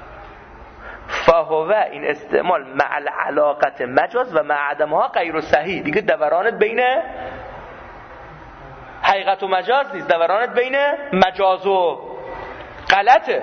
فهو این استعمال مع العلاقت مجاز و مع عدمها غیر صحیح. دیگه دورانت بین حقیقت و مجاز نیست، دورانت بین مجاز و غلطه.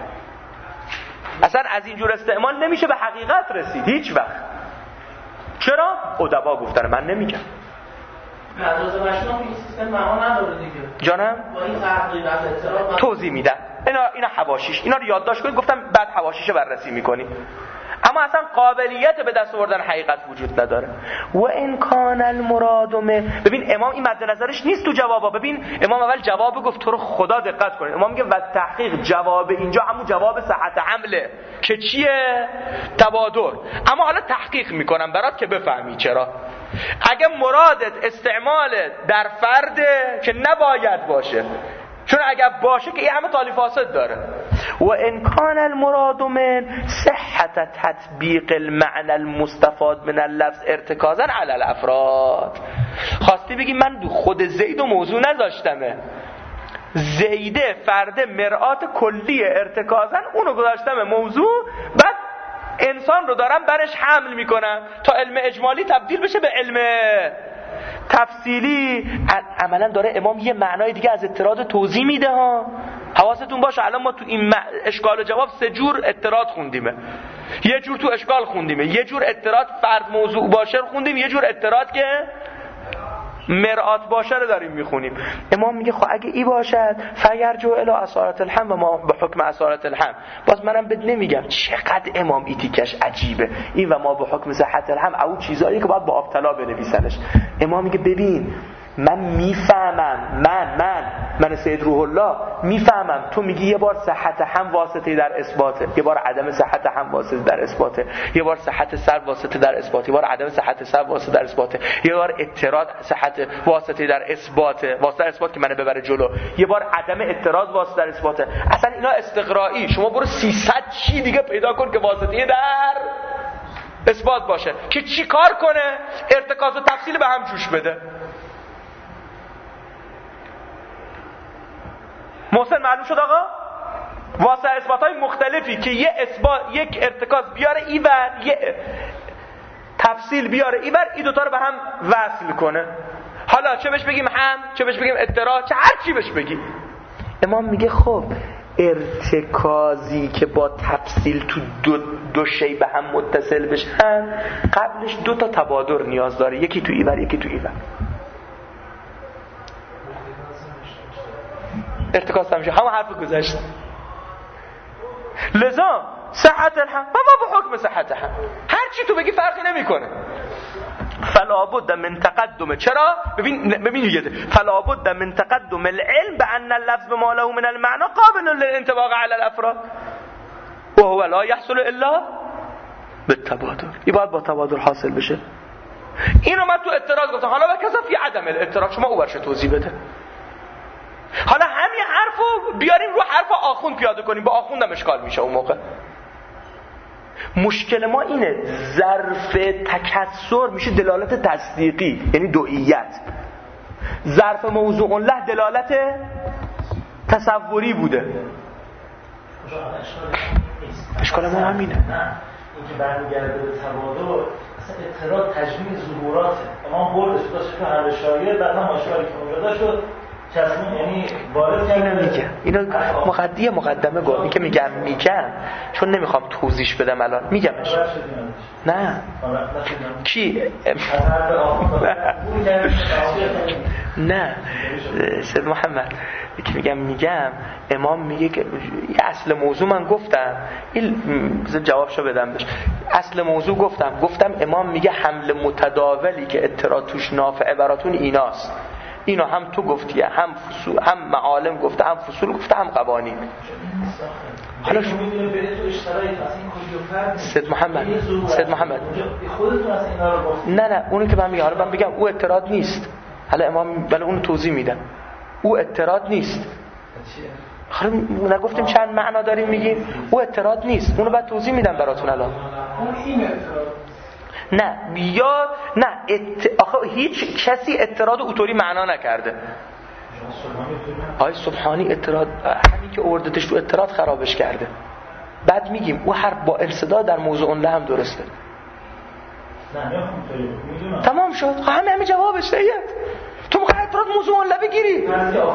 اصلا از اینجور استعمال نمیشه به حقیقت رسید هیچ وقت. چرا؟ ادبا گفتن، من نمیگم. مجاز مشنوع این سیستم معنا نداره دیگه. جانم با این تحقیق از اعتراض توضیح میدم. اینا حواشیش، اینا رو یادداشت کنید، گفتم بعد حواشیشو بررسی میکنیم. اما اصلا قابلیت به دست آوردن حقیقت وجود نداره. و ان کان المراد ببین امام این مد نظرش نیست تو جوابا. ببین امام اول جواب گفت، تو رو خدا دقت کنید. امام میگه و تحقیق، جواب اینجا همون جواب صحت حمله که چیه؟ تبادر. اما حالا تحقیق میکنم برات که بفهمی چرا. اگه مرادت استعمال در فرده که نباید باشه، چون اگر باشه که این همه تالی فاسد داره. و ان کان المراد من صحت تطبیق المعنى المستفاد من اللفظ ارتکازا علی الافراد. خواستی بگی من خود زید و موضوع نذاشتمه، زیده فرد مرآت کلی ارتکازا اونو گذاشتم موضوع، بعد انسان رو دارم برش حمل میکنم تا علم اجمالی تبدیل بشه به علم تفصیلی. عملا داره امام یه معنای دیگه از اضطراد توضیح میده ها. حواستون باشه الان ما تو این اشکال و جواب 3 جور اضطراد خوندیمه. یه جور تو اشکال خوندیمه، یه جور اضطراد فرد موضوع باشه خوندیم، یه جور اضطراد که مرآت باشه رو داریم میخونیم. امام میگه خب اگه ای باشد فیرجو الی اصالت الحم و ما به حکم اصالت الحم. باز منم بد نمیگم چقدر امام ایتیکش عجیبه. این و ما به حکم صحت الحم او چیزایی که باید با ابتلا بنویسنش. امام میگه ببین من میفهمم، من سید روح الله میفهمم تو میگی یه بار صحت هم واسطه در اثباته، یه بار عدم صحت هم واسطه در اثباته، یه بار صحت سر واسطه در اثباته، یه بار عدم صحت سر واسطه در اثباته، یه بار اضطراد صحت واسطه در اثباته، واسطه در اثبات که منو ببره جلو، یه بار عدم اضطراد واسطه در اثباته. اصلا اینا استقرایی. شما برو 300 چی دیگه پیدا کن که واسطه در اثبات باشه که چی کار کنه؟ ارتکاز و تفصیل به هم جوش بده. محسن معلوم شد آقا؟ واسه اثبات‌های مختلفی که یک ارتکاز بیاره اینور، یه تفصیل بیاره اینور، این دوتا رو به هم وصل کنه. حالا چه بهش بگیم هم، چه بهش بگیم اضطراد، چه هر چی بهش بگیم. امام میگه خب ارتکازی که با تفصیل تو دو شی به هم متصل بشن قبلش دو تا تبادر نیاز داره، یکی تو اینور یکی تو اینور. ارتکاز نمیشه، همون حرف گذشت. لذا صحت الحم و ما به حکم صحت هم، هر چی تو بگی فرقی نمیکنه. فلا بد من تقدم، چرا؟ ببین یه فلا بد من تقدم العلم بان اللفظ بما له من المعنى قابل للانطباق على الافراد وهو لا يحصل الا بالتبادر. این باید با تبادر حاصل بشه. اینو من تو اعتراض گفتم. حالا به کسا فی عدم الاعتراض، شما او برش توضیح بده. حالا همین حرفو بیاریم رو حرف آخوند پیاده کنیم، با آخوندم اشکال میشه اون موقع. مشکل ما اینه ظرف تکسر میشه دلالت تصدیقی، یعنی دوئیت. ظرف موضوع له دلالت تصوری بوده. اشکال ما همینه. این که برمیگرده به تبادر، اصلا اعتراض تجمیع ظهوراته. امام بردش داشت که هر شاگرد بعد هم اشکالی که اونجا داشت چسبون، یعنی وارد اینو میگم. اینو مقدمه گفت که میگم چون نمیخوام توضیح بدم الان میگمش. نه کی نه سید محمد که میگم امام میگه که اصل موضوع من گفتم، این جوابشو بدم بهش. اصل موضوع گفتم امام میگه حمل متداولی که اعتراض توش نافعه براتون ایناست. اینو هم تو گفتی، هم فصول، هم معالم گفته، هم فصول گفته، هم قوانین. حالا شما میدونید به تو اشتراک اصلا این سید محمد خودتون از اینا رو گفتید. نه اونی که من میگم، حالا من بگم او اعتراض نیست. حالا امام بله اون توضیح میدم. او اعتراض نیست. حالا نگفتیم چند معنا داریم میگیم؟ او اعتراض نیست. اونو بعد توضیح میدم براتون الان. اون این اعتراض نه یا نه آخه هیچ کسی اعتراض اوتوری معنا نکرده. آقای سبحانی اعتراض همین که اوردتش تو اعتراض خرابش کرده. بعد میگیم او حرف با انصداد در موضوع له هم درسته. تمام شد. همین جوابش سید. تو میخوای اعتراض موضوع له بگیری؟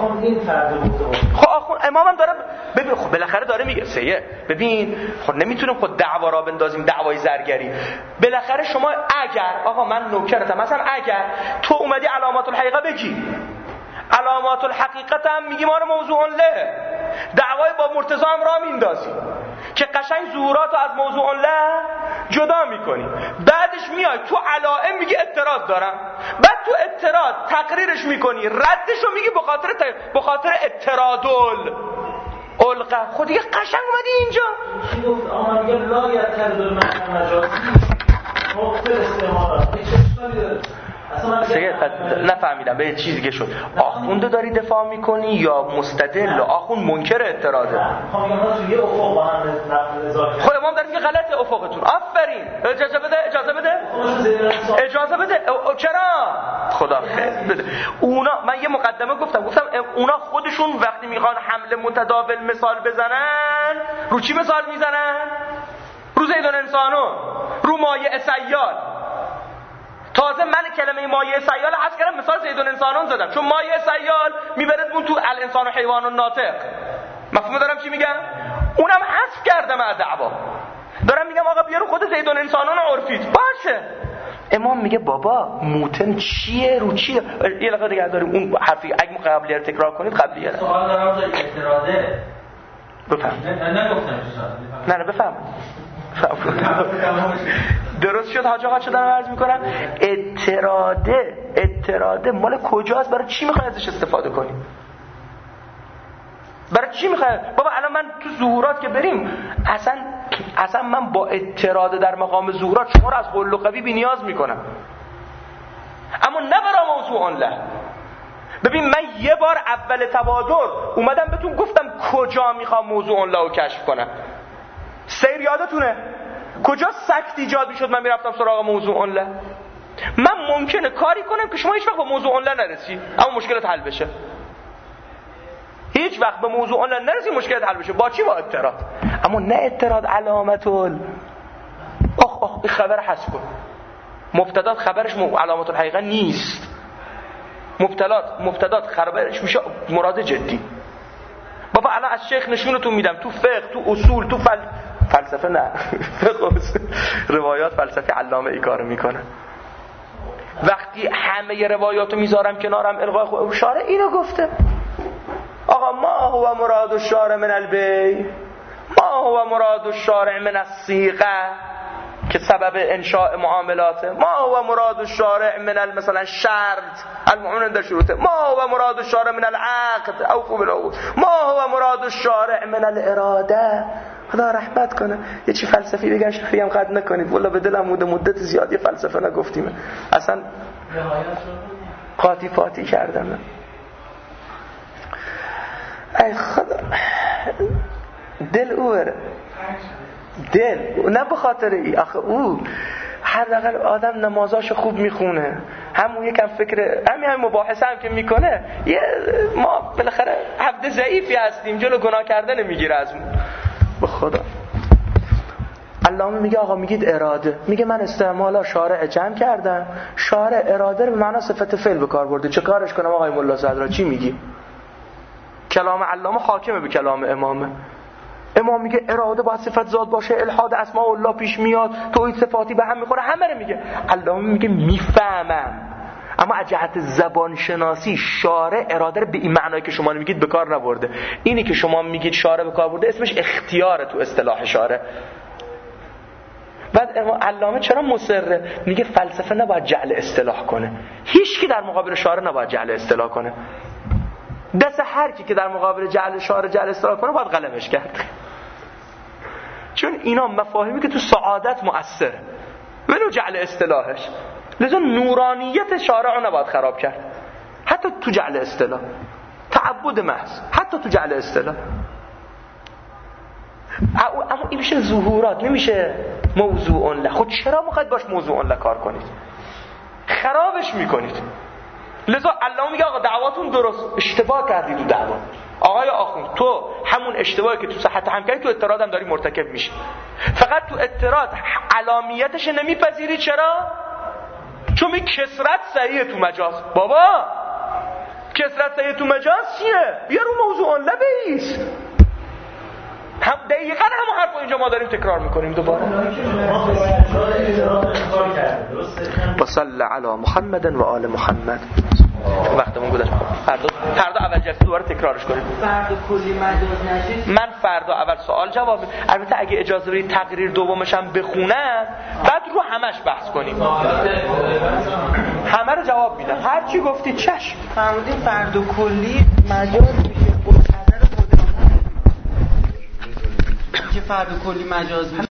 خب آخون امامم داره ببین، خب بالاخره داره میگه سید ببین، خب نمیتونیم خود دعوا را بندازیم دعوای زرگری. بالاخره شما اگر آقا من نوکرتم، مثلا اگر تو اومدی علامات الحقیقه بگی، علامات الحقیقت هم میگی ما رو موضوع له، دعوای با مرتضی هم را میندازی که قشنگ ظهورات رو از موضوع له جدا میکنی. بعدش میای تو علائم میگی اعتراض دارم، بعد تو اعتراض تقریرش میکنی، ردش رو میگی به خاطر اعتراضل القه. خود دیگه قشنگ اومدی اینجا کی گفت آقا میگه لا یعترض المعنى مجازی مقتل استعمالات چه اشکالی داره؟ سید نفهمیدم به چیزی که شد. آخونده داری دفاع میکنی یا مستدل؟ آخوند منکر اعتراضه. خب امام داره میگه غلط افقتون. آفرین. اجازه بده. چرا؟ خدا خیر بده. اونا من یه مقدمه گفتم اونا خودشون وقتی میخوان حمله متداول مثال بزنن، رو چی مثال میزنن؟ رو زیدون انسانون، رو مایع سیال. تازه من کلمه مایع سیال حذف کردم، مثال زیدون انسانون زدم، چون مایع سیال میبرد تو الانسان و حیوان و ناطق. مفهوم دارم چی میگم؟ اونم حذف کردم از دعوا. دارم میگم آقا بیارو خود زیدون انسانون عرفیت باشه. امام میگه بابا موتن چیه رو چیه؟ یه لقطه دیگه داریم اون حرفی اگه قبلی رو تکرار کنید قبلیه. سوال دارم تا اعتراضه. بفهم. نه نگفتم نه بفهم. درست شد حاج آقا شدن عرض میکنم. اعتراضه مال کجاست؟ برای چی میخوای ازش استفاده کنیم؟ برای چی میخوای؟ بابا الان من تو ظهورات که بریم اصلا من با اعتراض در مقام ظهورات شما رو از قول و قوی بی نیاز میکنم، اما نه برای موضوع له. ببین من یه بار اول تبادر اومدم بهتون گفتم کجا میخوام موضوع له رو کشف کنم. سیر یادتونه؟ کجا سکت ایجاد میشد من میرفتم سراغ موضوع عنله؟ من ممکنه کاری کنم که شما هیچ وقت به موضوع عنله نرسی اما مشکلت حل بشه. هیچ وقت به موضوع عنله نرسی مشکلت حل بشه. با چی؟ با اضطراد. اما نه اضطراد علامت آخ این خبر حذف کن. مبتدات خبرش علامت الحقیقه نیست. مبتدات خبرش میشه مراد جدی. بابا الان از شیخ نشونتون میدم تو فقه، تو اصول، تو فلسفه نه روایات فلسفه علامه ای کارو میکنه. وقتی همه روایاتو میذارم کنارم الغای خود شارع اینو گفته. آقا ما هو مراد الشارع من البی، ما هو مراد الشارع من الصیغه که سبب انشاء معاملاته، ما هو مراد الشارع من مثلا شرط المؤمن عند شروطه، ما هو مراد الشارع من العقد اوفوا بالعقود، ما هو مراد الشارع من الاراده. خدا رحمت کنه. یه چی فلسفی بگن شیخی هم قد نکنید، والله به دلم مدت زیادی فلسفه نگفتیم، اصلا قاطی پاتی کردم. ای خدا دل او بره، دل نه به خاطر ای، آخه او هر دقیقه آدم نمازاشو خوب میخونه، همون یکم فکر همین مباحثه هم که میکنه، ما بالاخره عبد ضعیفی هستیم، جلو گناه کردن میگیره ازمون. به خدا علامه میگه آقا میگید اراده، میگه من استعمالا شارع جمع کردم، شارع اراده رو به معنی صفت فعل به کار برده، چه کارش کنم آقای ملا صدرا؟ چی میگی؟ کلام علامه حاکمه به کلام امامه. امام میگه اراده باید صفت ذات باشه، الحاد اسماء الله پیش میاد، توحید صفاتی به هم میخوره، همه رو میگه. علامه میگه میفهمم، اما از جهت زبان شناسی شارع اراده رو به این معنایی که شما میگید به کار نبرده. اینی که شما میگید شارع به کار برده اسمش اختیاره تو اصطلاح شارع. بعد علامه چرا مصره؟ میگه فلسفه نباید جعل اصطلاح کنه، هیچ کی در مقابل شارع نباید جعل اصطلاح کنه. دست هر کی که در مقابل جعل شارع جعل اصطلاح کنه باید قلمش کرد، چون اینا مفاهیمی که تو سعادت مؤثره ولو جعل اصطلاحش. لذا نورانیت شارع رو نباید خراب کرد، حتی تو جعل اصطلاح. تعبد محض حتی تو جعل اصطلاح. اما این میشه ظهورات، نمیشه موضوع له. خود چرا میخواید باش موضوع له کار کنید؟ خرابش میکنید. لذا علامه میگه آقا دعواتون درست، اشتباه کردید تو دعوا. آقای آخوند تو همون اشتباهی که تو صحت هم کردی تو اعتراض هم داری مرتکب میشی. فقط تو اعتراض علامیتش نمیپذیری. چرا؟ چون می کسرت صحیح تو مجاز. بابا کسرت صحیح تو مجاز چیه؟ بیا رو موضوع له بیس. هم دقیقاً همون حرفو اینجا ما داریم تکرار میکنیم دوباره. و صلی علی محمد و آل محمد. وقتمون گذشت. فردا اول جلسه دوباره تکرارش کنیم. فردا کلی مجاز نشه. من فردا اول سوال جواب، البته اگه اجازه بدید تقریر دومش هم بخونم، بعد رو همش بحث کنیم. همه رو جواب میدم. هر چی گفتید چشم. فرمودین فردا کلی مجاز میشه. خود نظر خودمون که فردا کلی مجاز میشه.